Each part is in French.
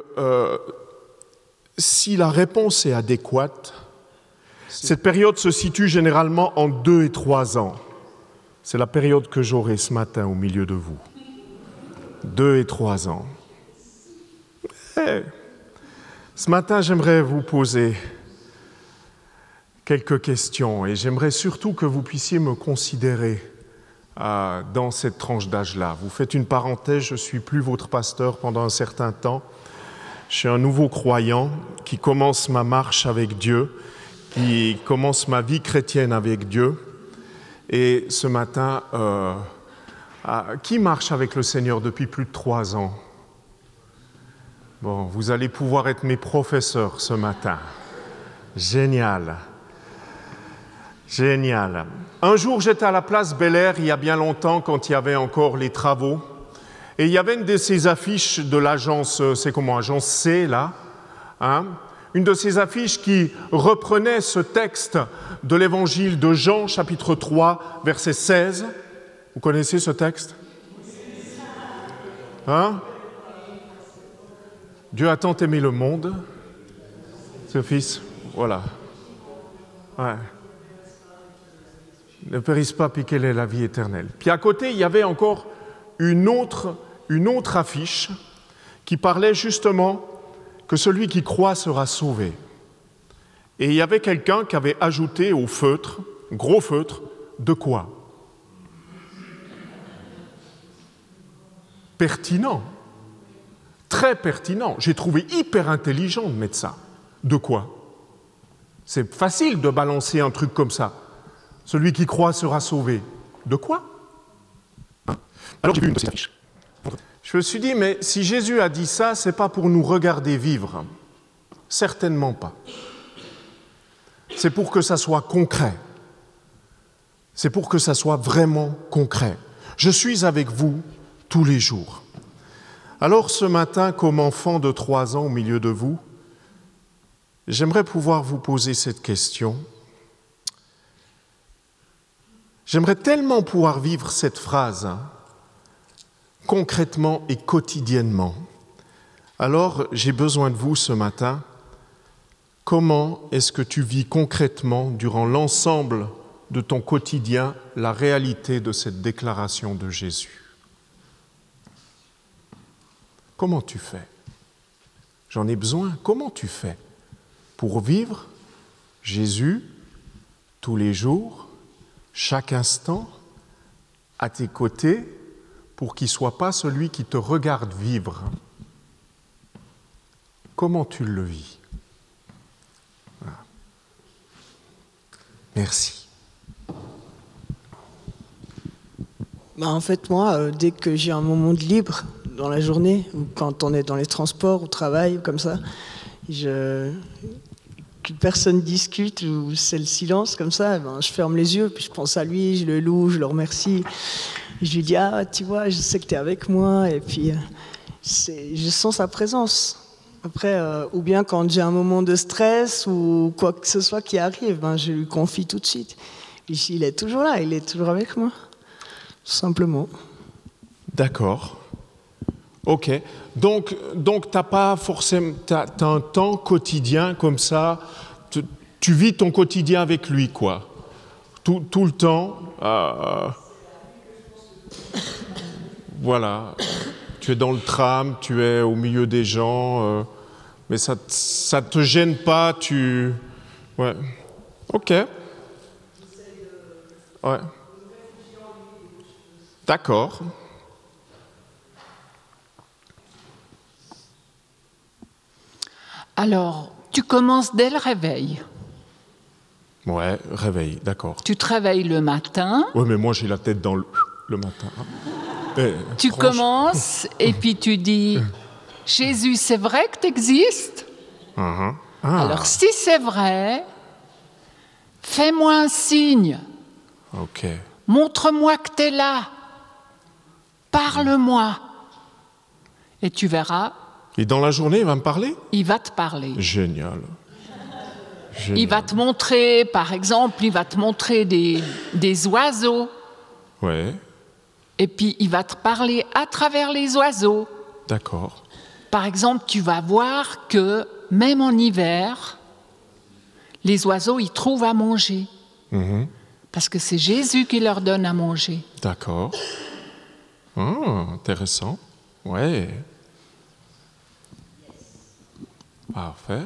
si la réponse est adéquate, cette période se situe généralement en 2 et 3 ans. C'est la période que j'aurai ce matin au milieu de vous. 2 et 3 ans. Ce matin, j'aimerais vous poser quelques questions et j'aimerais surtout que vous puissiez me considérer dans cette tranche d'âge-là. Vous faites une parenthèse, je ne suis plus votre pasteur pendant un certain temps. Je suis un nouveau croyant qui commence ma marche avec Dieu, qui commence ma vie chrétienne avec Dieu. Et ce matin, qui marche avec le Seigneur depuis plus de 3 ans? Bon, vous allez pouvoir être mes professeurs ce matin. Génial. Génial. Un jour, j'étais à la place Bel-Air, il y a bien longtemps, quand il y avait encore les travaux. Et il y avait une de ces affiches de l'agence, c'est comment, agence C, là, hein, une de ces affiches qui reprenait ce texte de l'évangile de Jean, chapitre 3, verset 16. Vous connaissez ce texte? Hein? Dieu a tant aimé le monde, ce Fils, voilà. Ouais. Ne périsse pas, puis quelle est la vie éternelle. Puis à côté, il y avait encore une autre affiche qui parlait justement que celui qui croit sera sauvé. Et il y avait quelqu'un qui avait ajouté au feutre, gros feutre, de quoi? Pertinent, très pertinent. J'ai trouvé hyper intelligent de mettre ça. De quoi? C'est facile de balancer un truc comme ça. Celui qui croit sera sauvé. De quoi? Alors j'ai vu une de ces affiches. Je me suis dit, mais si Jésus a dit ça, c'est pas pour nous regarder vivre. Certainement pas. C'est pour que ça soit concret. C'est pour que ça soit vraiment concret. Je suis avec vous tous les jours. Alors ce matin, comme enfant de 3 ans au milieu de vous, j'aimerais pouvoir vous poser cette question. J'aimerais tellement pouvoir vivre cette phrase concrètement et quotidiennement. Alors, j'ai besoin de vous ce matin. Comment est-ce que tu vis concrètement, durant l'ensemble de ton quotidien, la réalité de cette déclaration de Jésus? Comment tu fais? J'en ai besoin. Comment tu fais pour vivre Jésus tous les jours, chaque instant, à tes côtés, pour qu'il ne soit pas celui qui te regarde vivre? Comment tu le vis? Voilà. Merci. En fait, moi, dès que j'ai un moment de libre dans la journée, ou quand on est dans les transports, au travail, comme ça, que personne discute, ou c'est le silence, comme ça, je ferme les yeux, puis je pense à lui, je le loue, je le remercie. Je lui dis, tu vois, je sais que tu es avec moi, et puis je sens sa présence. Après, ou bien quand j'ai un moment de stress, ou quoi que ce soit qui arrive, je lui confie tout de suite. Puis il est toujours là, il est toujours avec moi, tout simplement. D'accord. Ok. Donc t'as pas forcément, t'as un temps quotidien comme ça, tu vis ton quotidien avec lui, quoi. Tout le temps. Voilà, tu es dans le tram, tu es au milieu des gens, mais ça te gêne pas, Ouais, ok. Ouais. D'accord. Alors, tu commences dès le réveil. Ouais, réveil, d'accord. Tu te réveilles le matin. Ouais, mais moi j'ai la tête dans le matin. Tu commences et puis tu dis « Jésus, c'est vrai que tu existes ? Alors, si c'est vrai, fais-moi un signe. Ok. Montre-moi que tu es là. Parle-moi. » Et tu verras. Et dans la journée, il va me parler ? Il va te parler. Génial. Il va te montrer, par exemple, des oiseaux. Ouais. Et puis, il va te parler à travers les oiseaux. D'accord. Par exemple, tu vas voir que même en hiver, les oiseaux, ils trouvent à manger. Parce que c'est Jésus qui leur donne à manger. D'accord. Intéressant. Ouais. Parfait.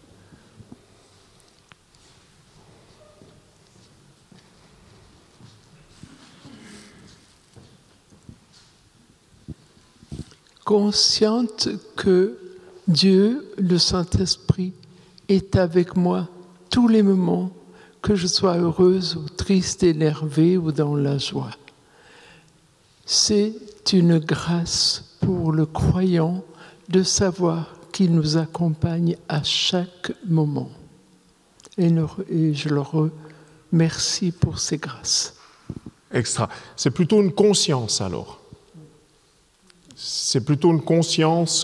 Consciente que Dieu, le Saint-Esprit, est avec moi tous les moments, que je sois heureuse ou triste, énervée ou dans la joie. C'est une grâce pour le croyant de savoir qu'il nous accompagne à chaque moment. Et je le remercie pour ces grâces. Extra. C'est plutôt une conscience alors. C'est plutôt une conscience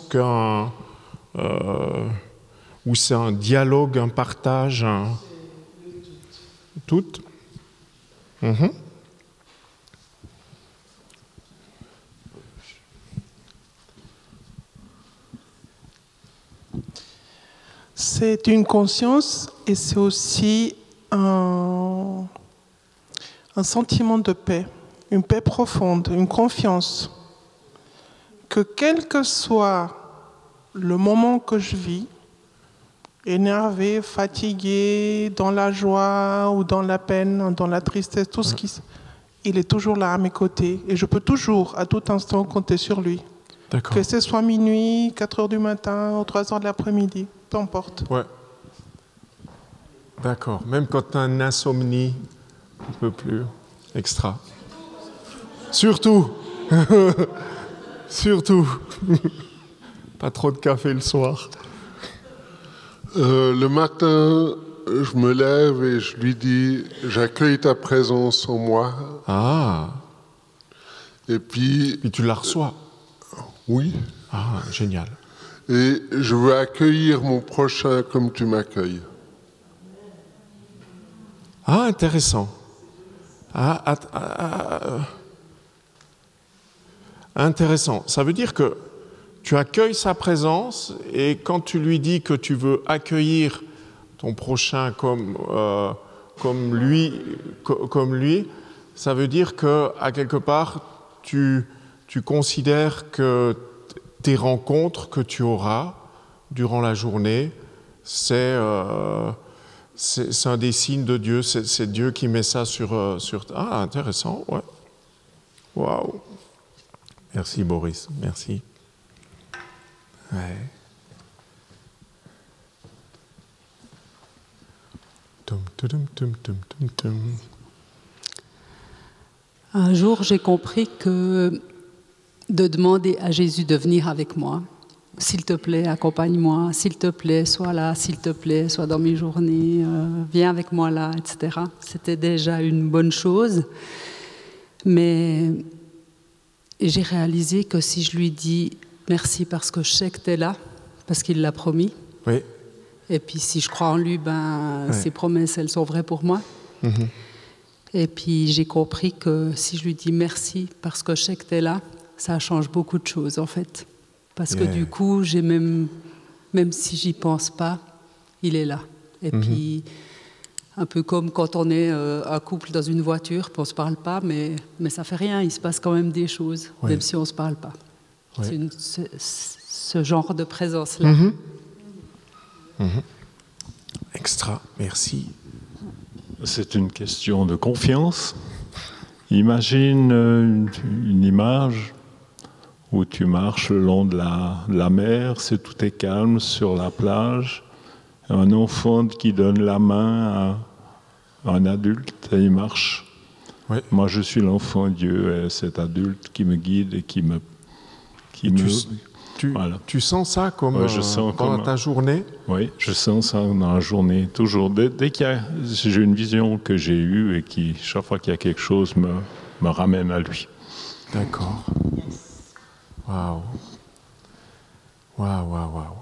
ou c'est un dialogue, un partage, tout. C'est une conscience et c'est aussi un sentiment de paix, une paix profonde, une confiance. Que quel que soit le moment que je vis, énervé, fatigué, dans la joie ou dans la peine, dans la tristesse, tout ce il est toujours là à mes côtés et je peux toujours, à tout instant, compter sur lui. D'accord. Que ce soit minuit, 4 heures du matin ou 3 heures de l'après-midi, peu importe. Ouais. D'accord. Même quand tu as une insomnie, on ne peut plus. Extra. Surtout. Surtout. Pas trop de café le soir. Le matin, je me lève et je lui dis « J'accueille ta présence en moi. » Et puis tu la reçois. Oui. Génial. Et je veux accueillir mon prochain comme tu m'accueilles. Intéressant. Intéressant. Ça veut dire que tu accueilles sa présence et quand tu lui dis que tu veux accueillir ton prochain comme lui, ça veut dire qu'à quelque part, tu considères que tes rencontres que tu auras durant la journée, c'est un des signes de Dieu, c'est Dieu qui met ça sur... intéressant, ouais. Waouh. Merci Boris, merci. Ouais. Un jour, j'ai compris que de demander à Jésus de venir avec moi, s'il te plaît, accompagne-moi, s'il te plaît, sois là, s'il te plaît, sois dans mes journées, viens avec moi là, etc. C'était déjà une bonne chose, mais j'ai réalisé que si je lui dis merci parce que je sais que tu es là, parce qu'il l'a promis, oui. Et puis si je crois en lui, ses promesses, elles sont vraies pour moi. Mm-hmm. Et puis j'ai compris que si je lui dis merci parce que je sais que tu es là, ça change beaucoup de choses en fait. Parce que du coup, j'ai même si j'y pense pas, il est là. Et puis, un peu comme quand on est un couple dans une voiture, puis on se parle pas, mais ça fait rien, il se passe quand même des choses, même si on se parle pas. C'est ce genre de présence-là. Extra, merci. C'est une question de confiance. Imagine une image où tu marches le long de la mer, tout est calme sur la plage, un enfant qui donne la main à un adulte et il marche. Oui. Moi, je suis l'enfant de Dieu et cet adulte qui me guide et qui me... Voilà. Tu sens ça comme pendant ta journée? Oui, je sens ça dans la journée, toujours. Dès qu'il j'ai une vision que j'ai eue et qui, chaque fois qu'il y a quelque chose, me ramène à lui. D'accord. Waouh. Waouh, waouh, waouh.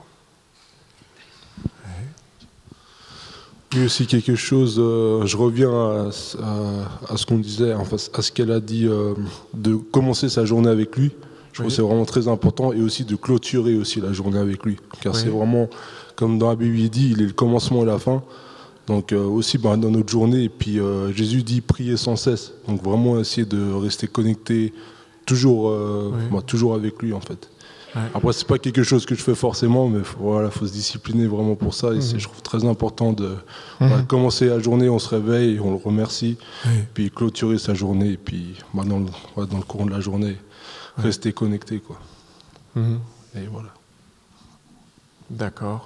Il y a aussi quelque chose, je reviens à ce qu'on disait, enfin, à ce qu'elle a dit, de commencer sa journée avec lui. Je trouve que c'est vraiment très important, et aussi de clôturer aussi la journée avec lui. Car c'est vraiment, comme dans la Bible il dit, il est le commencement et la fin. Donc aussi dans notre journée, et puis Jésus dit prier sans cesse. Donc vraiment essayer de rester connecté toujours, toujours avec lui en fait. Ouais. Après c'est pas quelque chose que je fais forcément, mais faut se discipliner vraiment pour ça. Et je trouve très important de commencer la journée, on se réveille, on le remercie, puis clôturer sa journée, et puis dans le courant de la journée, rester connecté quoi. Et voilà. D'accord.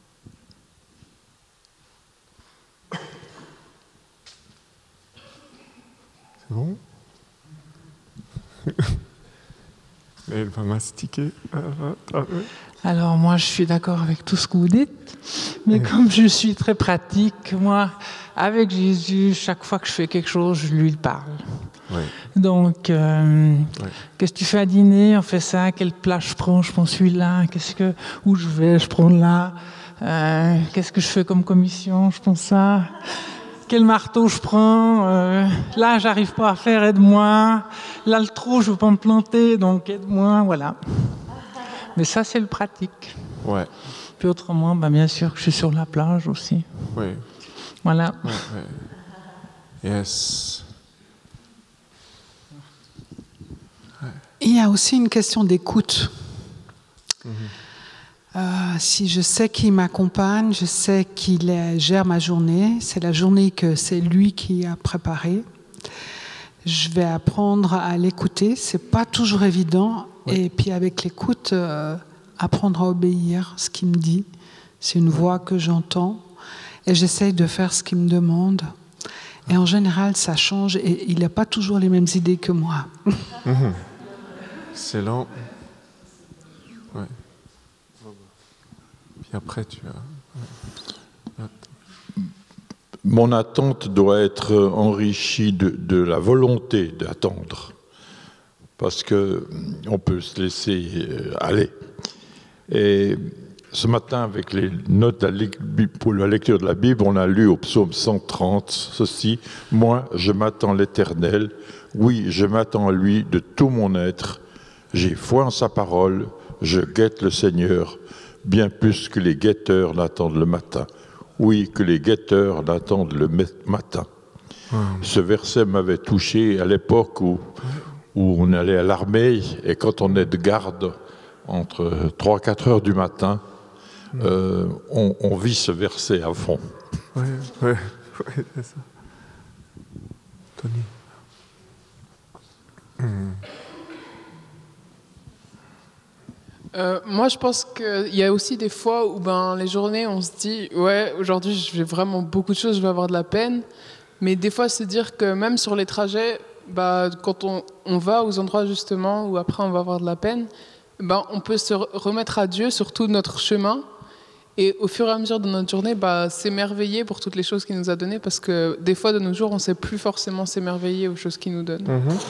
C'est bon? Elle va mastiquer. Alors moi, je suis d'accord avec tout ce que vous dites, mais comme je suis très pratique, moi, avec Jésus, chaque fois que je fais quelque chose, je lui parle. Oui. Donc, qu'est-ce que tu fais à dîner? On fait ça. Quel plat je prends? Je prends celui-là. Où je vais? Je prends là. Qu'est-ce que je fais comme commission? Je prends ça. Quel marteau je prends? Là, j'arrive pas à faire, aide-moi. Là, le trou, je veux pas me planter, donc aide-moi, voilà. Mais ça, c'est le pratique. Ouais. Puis autrement, bien sûr, je suis sur la plage aussi. Oui. Voilà. Yes. Il y a aussi une question d'écoute. Si je sais qu'il m'accompagne, je sais qu'il gère ma journée, c'est la journée que c'est lui qui a préparée, je vais apprendre à l'écouter. C'est pas toujours évident. Et puis avec l'écoute, apprendre à obéir ce qu'il me dit. C'est une voix que j'entends et j'essaye de faire ce qu'il me demande. Et en général, ça change et il n'a pas toujours les mêmes idées que moi. Excellent. Ouais. Puis après, tu as... Mon attente doit être enrichie de la volonté d'attendre. Parce qu'on peut se laisser aller. Et ce matin, avec les notes pour la lecture de la Bible, on a lu au psaume 130 ceci: « Moi, je m'attends l'Éternel, oui, je m'attends à lui de tout mon être. J'ai foi en sa parole, je guette le Seigneur, bien plus que les guetteurs n'attendent le matin. Oui, que les guetteurs n'attendent le matin. » Ce verset m'avait touché à l'époque où on allait à l'armée, et quand on est de garde entre 3-4 heures du matin, on vit ce verset à fond. Oui, c'est ça. Tony. Moi, je pense qu'il y a aussi des fois où les journées, on se dit « Ouais, aujourd'hui, je vais vraiment beaucoup de choses, je vais avoir de la peine. » Mais des fois, se dire que même sur les trajets, quand on va aux endroits justement où après on va avoir de la peine, on peut se remettre à Dieu sur tout notre chemin et au fur et à mesure de notre journée, s'émerveiller pour toutes les choses qu'il nous a données, parce que des fois de nos jours, on ne sait plus forcément s'émerveiller aux choses qu'il nous donne.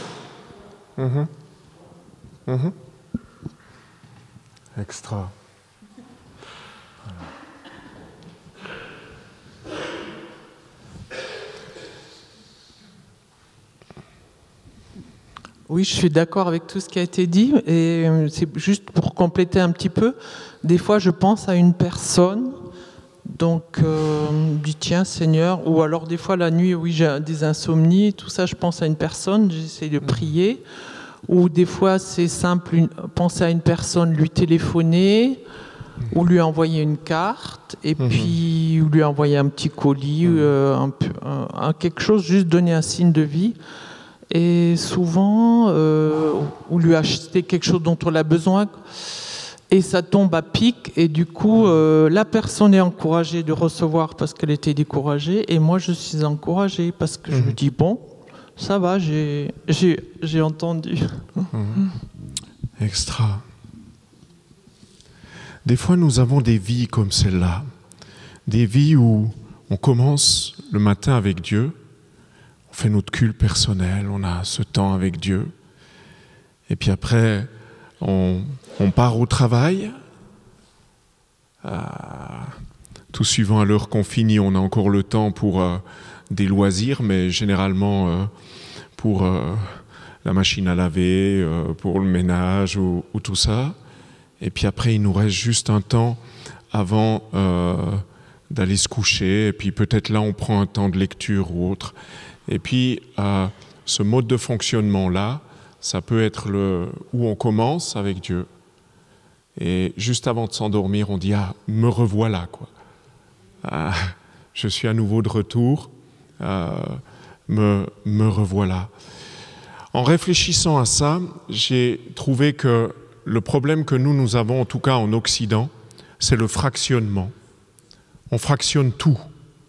Extra. Oui, je suis d'accord avec tout ce qui a été dit, et c'est juste pour compléter un petit peu. Des fois, je pense à une personne, donc je dis tiens Seigneur, ou alors des fois la nuit, oui, j'ai des insomnies, tout ça, je pense à une personne, j'essaie de prier, ou des fois c'est simple, penser à une personne, lui téléphoner, ou lui envoyer une carte, et puis ou lui envoyer un petit colis, quelque chose, juste donner un signe de vie. Et souvent, ou lui acheter quelque chose dont on a besoin, et ça tombe à pic, et du coup, la personne est encouragée de recevoir parce qu'elle était découragée, et moi je suis encouragée parce que je me dis, bon, ça va, j'ai entendu. Extra. Des fois, nous avons des vies comme celle-là, des vies où on commence le matin avec Dieu, on fait notre culte personnel, on a ce temps avec Dieu. Et puis après, on part au travail. Tout suivant à l'heure qu'on finit, on a encore le temps pour des loisirs, mais généralement pour la machine à laver, pour le ménage ou tout ça. Et puis après, il nous reste juste un temps avant d'aller se coucher. Et puis peut-être là, on prend un temps de lecture ou autre. Et puis, ce mode de fonctionnement-là, ça peut être où on commence avec Dieu. Et juste avant de s'endormir, on dit « Ah, me revoilà, quoi. Je suis à nouveau de retour. Me revoilà. » En réfléchissant à ça, j'ai trouvé que le problème que nous avons, en tout cas en Occident, c'est le fractionnement. On fractionne tout.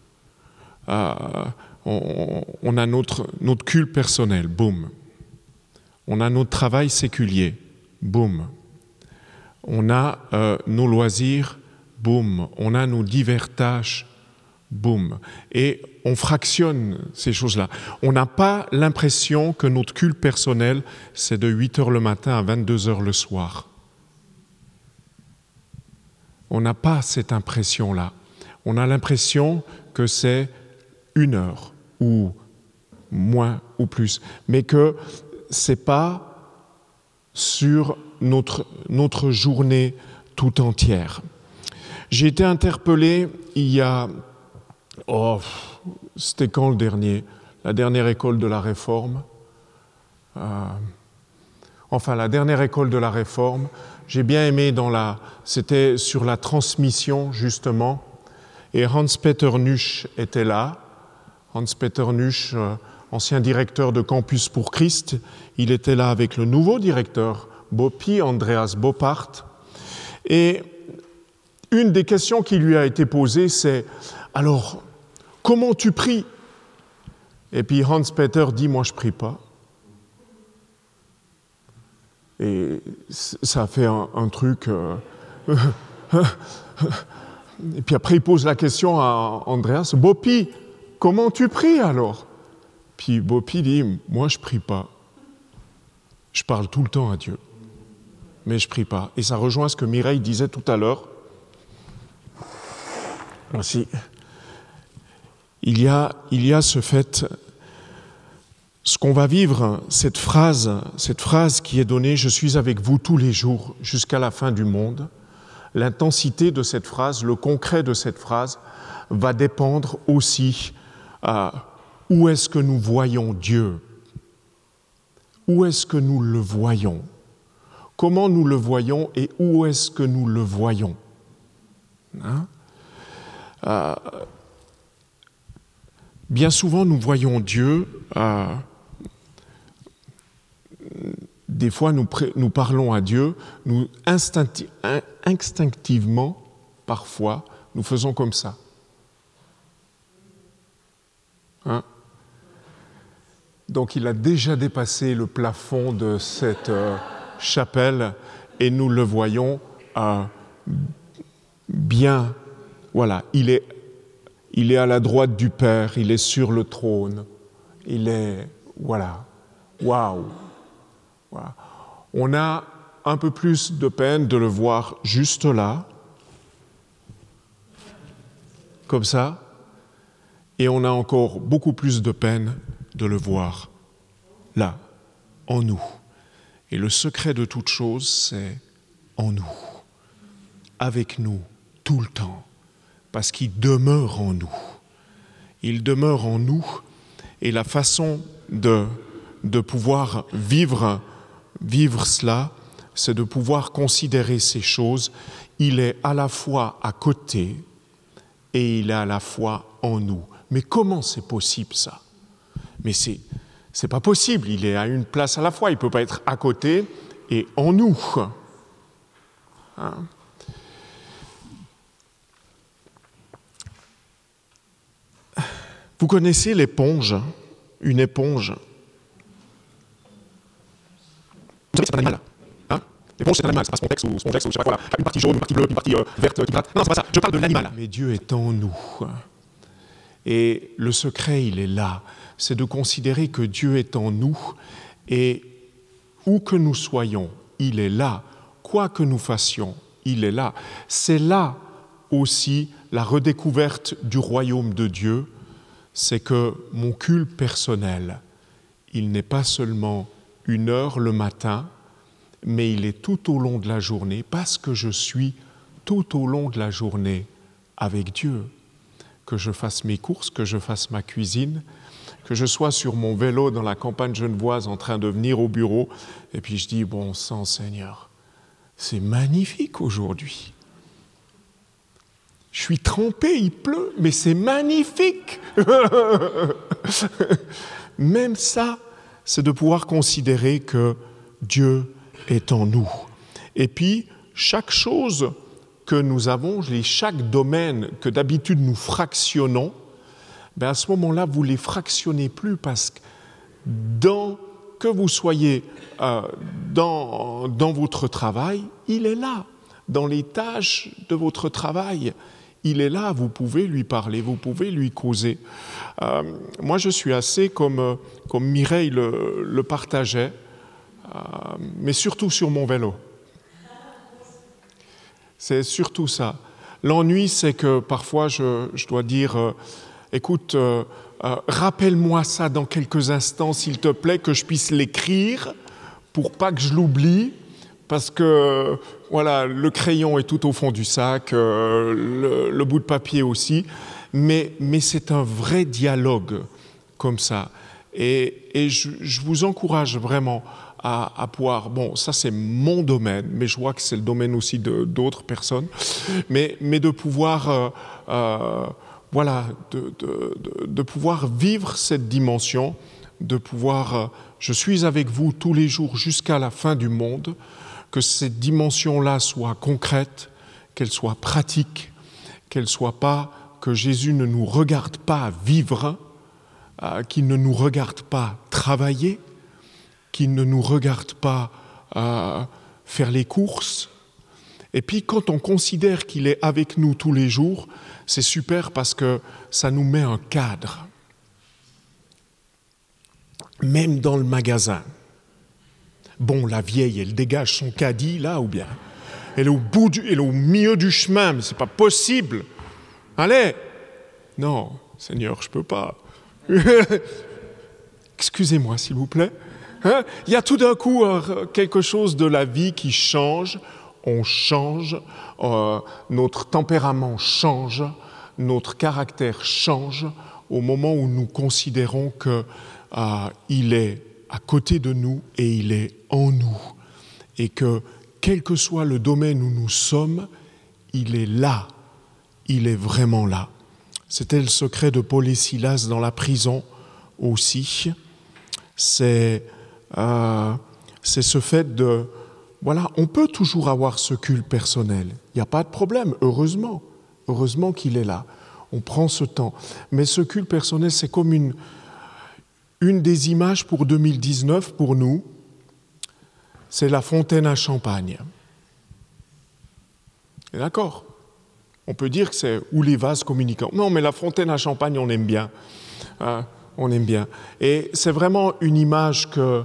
On a notre culte personnel, boum. On a notre travail séculier, boum. On a nos loisirs, boum. On a nos divers tâches, boum. Et on fractionne ces choses-là. On n'a pas l'impression que notre culte personnel, c'est de 8h le matin à 22h le soir. On n'a pas cette impression-là. On a l'impression que c'est 1 heure ou moins ou plus, mais que c'est pas sur notre journée tout entière. J'ai été interpellé il y a c'était quand le dernier? La dernière école de la Réforme. La dernière école de la Réforme. J'ai bien aimé c'était sur la transmission, justement. Et Hans-Peter Nusch était là. Hans-Peter Nusch, ancien directeur de Campus pour Christ, il était là avec le nouveau directeur, Bopi, Andreas Boppart. Et une des questions qui lui a été posée, c'est « Alors, comment tu pries ?» Et puis Hans-Peter dit « Moi, je ne prie pas. » Et ça a fait un truc... Et puis après, il pose la question à Andreas « Bopi, comment tu pries alors ?» Puis Bopi dit « Moi, je ne prie pas. Je parle tout le temps à Dieu. Mais je ne prie pas. » Et ça rejoint ce que Mireille disait tout à l'heure. Aussi. Il y a ce fait, ce qu'on va vivre, cette phrase qui est donnée « Je suis avec vous tous les jours jusqu'à la fin du monde », l'intensité de cette phrase, le concret de cette phrase va dépendre aussi où est-ce que nous voyons Dieu ? Où est-ce que nous le voyons ? Comment nous le voyons et où est-ce que nous le voyons ? Bien souvent, nous voyons Dieu, des fois nous parlons à Dieu, nous instinctivement, parfois, nous faisons comme ça. Donc il a déjà dépassé le plafond de cette chapelle et nous le voyons bien. Voilà, il est à la droite du Père, il est sur le trône. Il est, voilà, waouh. Voilà. On a un peu plus de peine de le voir juste là, comme ça, et on a encore beaucoup plus de peine de le voir là, en nous. Et le secret de toute chose, c'est en nous, avec nous, tout le temps, parce qu'il demeure en nous. Il demeure en nous, et la façon de pouvoir vivre cela, c'est de pouvoir considérer ces choses. Il est à la fois à côté et il est à la fois en nous. Mais comment c'est possible ça ? Mais c'est pas possible, il est à une place à la fois, il ne peut pas être à côté et en nous. Vous connaissez l'éponge, une éponge. Vous savez, c'est un animal. L'éponge, c'est un animal, c'est pas Spontex ou je sais pas quoi, une partie jaune, une partie bleue, une partie verte qui gratte. Non, c'est pas ça, je parle de l'animal. Mais Dieu est en nous. Et le secret, il est là. C'est de considérer que Dieu est en nous et où que nous soyons, il est là. Quoi que nous fassions, il est là. C'est là aussi la redécouverte du royaume de Dieu. C'est que mon culte personnel, il n'est pas seulement 1 heure le matin, mais il est tout au long de la journée, parce que je suis tout au long de la journée avec Dieu. Que je fasse mes courses, que je fasse ma cuisine, que je sois sur mon vélo dans la campagne genevoise en train de venir au bureau, et puis je dis, bon sang Seigneur, c'est magnifique aujourd'hui. Je suis trempé, il pleut, mais c'est magnifique. Même ça, c'est de pouvoir considérer que Dieu est en nous. Et puis, chaque chose que nous avons, chaque domaine que d'habitude nous fractionnons, à ce moment-là, vous ne les fractionnez plus parce que que vous soyez dans votre travail, il est là. Dans les tâches de votre travail, il est là, vous pouvez lui parler, vous pouvez lui causer. Moi, je suis assez comme Mireille le partageait, mais surtout sur mon vélo. C'est surtout ça. L'ennui, c'est que parfois, je dois dire, écoute, rappelle-moi ça dans quelques instants, s'il te plaît, que je puisse l'écrire pour pas que je l'oublie, parce que voilà, le crayon est tout au fond du sac, le bout de papier aussi, mais c'est un vrai dialogue comme ça. Et je vous encourage vraiment à pouvoir, bon, ça c'est mon domaine, mais je vois que c'est le domaine aussi d'autres personnes, mais de pouvoir, voilà, de pouvoir vivre cette dimension, de pouvoir, je suis avec vous tous les jours jusqu'à la fin du monde, que cette dimension-là soit concrète, qu'elle soit pratique, qu'elle soit pas, que Jésus ne nous regarde pas vivre, qu'il ne nous regarde pas travailler, qu'il ne nous regarde pas faire les courses. Et puis quand on considère qu'il est avec nous tous les jours, c'est super parce que ça nous met un cadre. Même dans le magasin. Bon, la vieille, elle dégage son caddie, là, ou bien elle est au milieu du chemin, mais c'est pas possible. Allez! Non, Seigneur, je peux pas. Excusez-moi, s'il vous plaît. Hein? Il y a tout d'un coup quelque chose de la vie qui change. On change, notre tempérament change, notre caractère change au moment où nous considérons qu'il est à côté de nous et il est en nous. Et que, quel que soit le domaine où nous sommes, il est là, il est vraiment là. C'était le secret de Paul et Silas dans la prison aussi. C'est ce fait de... Voilà, on peut toujours avoir ce culte personnel. Il n'y a pas de problème, heureusement. Heureusement qu'il est là. On prend ce temps. Mais ce culte personnel, c'est comme une des images pour 2019, pour nous, c'est la fontaine à champagne. D'accord ? On peut dire que c'est ou les vases communicants. Non, mais la fontaine à champagne, on aime bien. On aime bien. Et c'est vraiment une image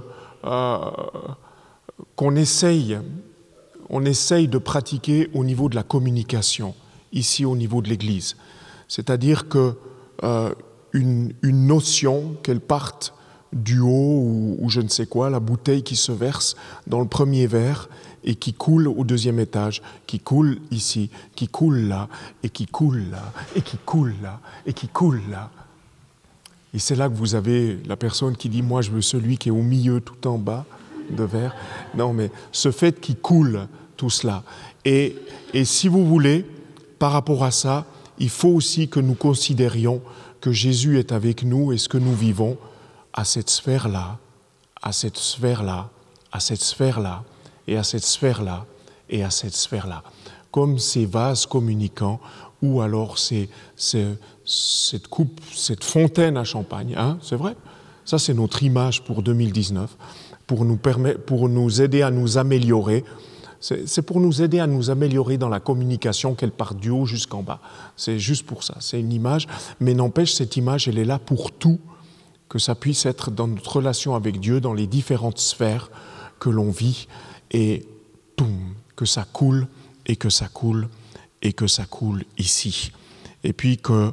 qu'on essaye de pratiquer au niveau de la communication, ici au niveau de l'Église. C'est-à-dire que une notion, qu'elle parte du haut ou je ne sais quoi, la bouteille qui se verse dans le premier verre et qui coule au deuxième étage, qui coule ici, qui coule là, et qui coule là, et qui coule là, et qui coule là. Et c'est là que vous avez la personne qui dit « Moi, je veux celui qui est au milieu, tout en bas de verre. » Non, mais ce fait qu'il coule tout cela. Et si vous voulez, par rapport à ça, il faut aussi que nous considérions que Jésus est avec nous et ce que nous vivons à cette sphère-là, à cette sphère-là, à cette sphère-là, et à cette sphère-là, et à cette sphère-là. Comme ces vases communicants, ou alors cette coupe, cette fontaine à champagne. Hein, c'est vrai ? Ça, c'est notre image pour 2019, pour nous aider à nous améliorer. C'est pour nous aider à nous améliorer dans la communication, qu'elle parte du haut jusqu'en bas. C'est juste pour ça. C'est une image, mais n'empêche, cette image, elle est là pour tout, que ça puisse être dans notre relation avec Dieu, dans les différentes sphères que l'on vit, et que ça coule, et que ça coule, et que ça coule ici. Et puis qu'on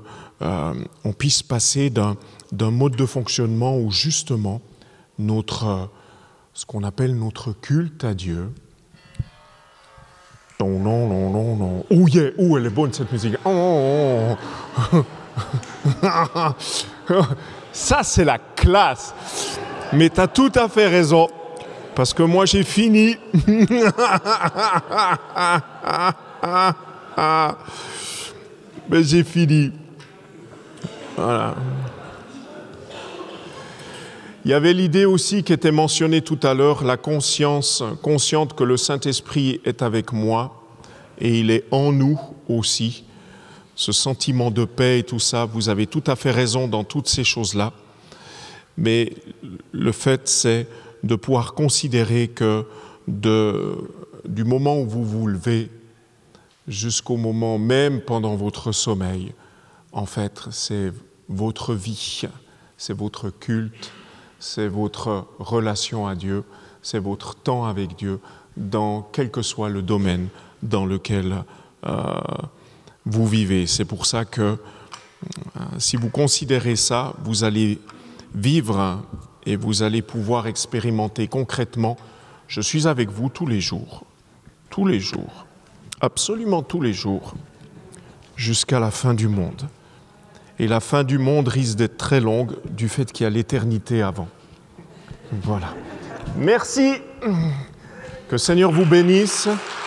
puisse passer d'un mode de fonctionnement où justement notre ce qu'on appelle notre culte à Dieu. Non, non, non, non, non. Oh yeah, oh, elle est bonne cette musique. Oh, oh, oh. Ça, c'est la classe. Mais tu as tout à fait raison. Parce que moi, j'ai fini. Mais j'ai fini. Voilà. Il y avait l'idée aussi qui était mentionnée tout à l'heure, la conscience consciente que le Saint-Esprit est avec moi et il est en nous aussi. Ce sentiment de paix et tout ça, vous avez tout à fait raison dans toutes ces choses-là. Mais le fait, c'est de pouvoir considérer que du moment où vous vous levez jusqu'au moment même pendant votre sommeil, en fait, c'est votre vie, c'est votre culte, c'est votre relation à Dieu, c'est votre temps avec Dieu, dans quel que soit le domaine dans lequel vous vivez. C'est pour ça que si vous considérez ça, vous allez vivre et vous allez pouvoir expérimenter concrètement, je suis avec vous tous les jours, absolument tous les jours, jusqu'à la fin du monde. Et la fin du monde risque d'être très longue du fait qu'il y a l'éternité avant. Voilà. Merci. Que le Seigneur vous bénisse.